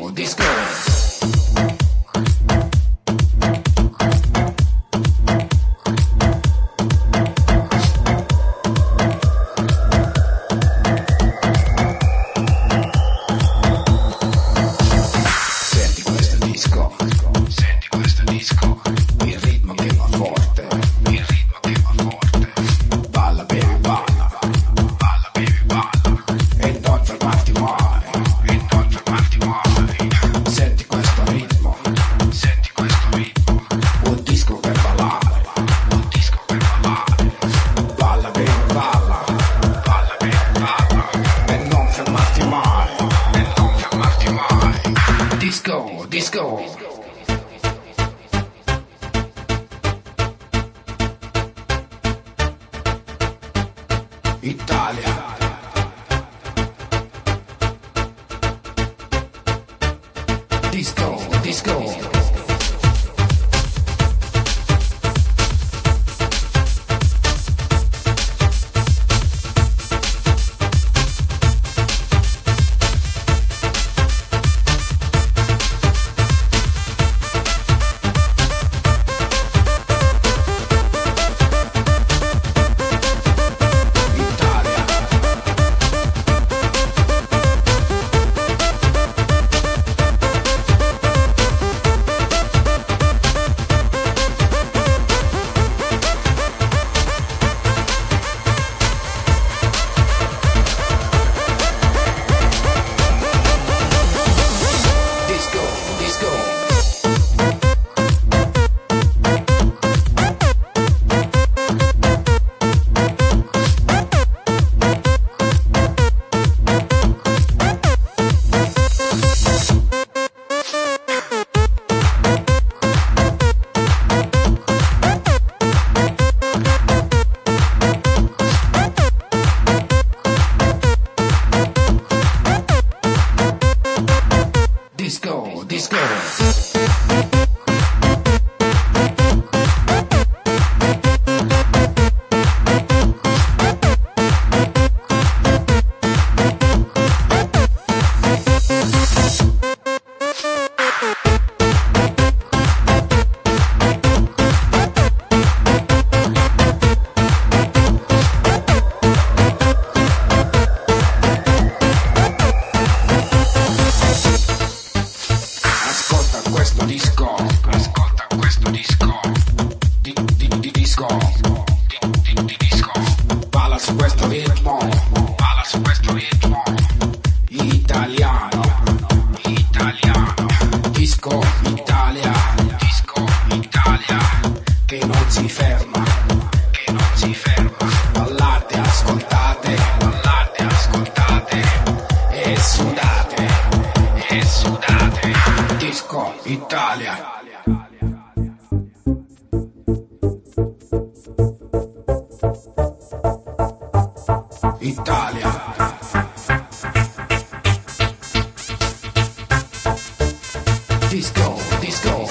disco. Senti questo disco, senti questo disco, il ritmo che va forte, il ritmo che va forte. Balla baby balla, balla baby balla, e non fermarti mai, e non fermarti mai. Senti questo ritmo, un disco per ballare, un disco per ballare. Balla baby balla, balla baby balla, e non fermarti mai, e non fermarti mai. Disco, disco. Italia. Disco, disco. Disco, disco. Questo disco, ascolta questo disco, di disco, di disco, balla su questo ritmo, balla su questo ritmo, italiano, italiano, disco Italia, che non si ferma, che non si ferma, ballate, ascoltate, e sudate, e sudate. Disco Italia. Italia. Disco, disco.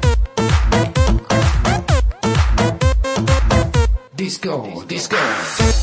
Disco, disco.